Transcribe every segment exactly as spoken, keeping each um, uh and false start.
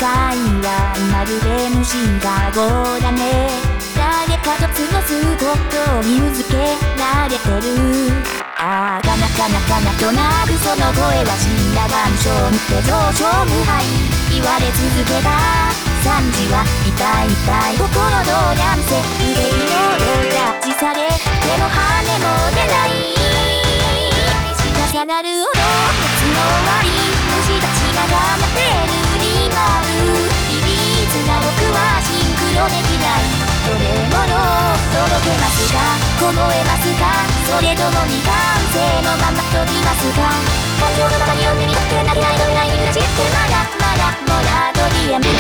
界はまるで無心かごだね。誰かと過ごすことにうずけられてる。ああかなかなかなとなるその声は死んだ願書って上昇無敗言われ続けた。惨事は痛い痛い心のやんせ腕にのジャッジされ手の羽も出ない。重なるほど夏の終わり虫たちが頑張ってるリーマルいびつな僕はシンクロできない。どれもの届けますか凍えますかそれとも未完成のまま飛びますか。感情のままに読んでみたくて投げないのない道ってまだまだモラトリアム。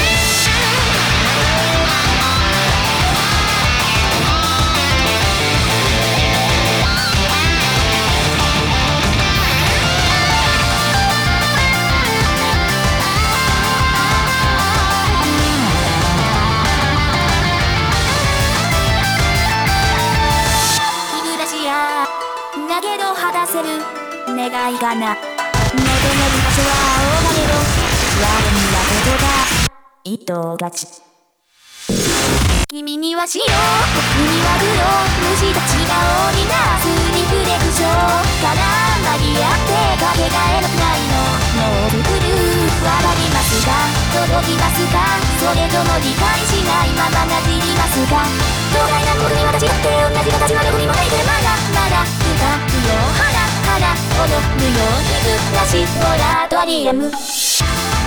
だけど果たせる願いかな。求める場所は青だけど我にはここだ糸勝ち。君には白僕には黒虫たちが織りなすリフレクションから曲り合ってかけがえのないのもう来るわかりますか届きますかそれとも理解しないままなじりますか。東大な僕に私だって同じ形はどこにもないでまだまだ深くよハラハラ踊るように暮らしモラトリアム。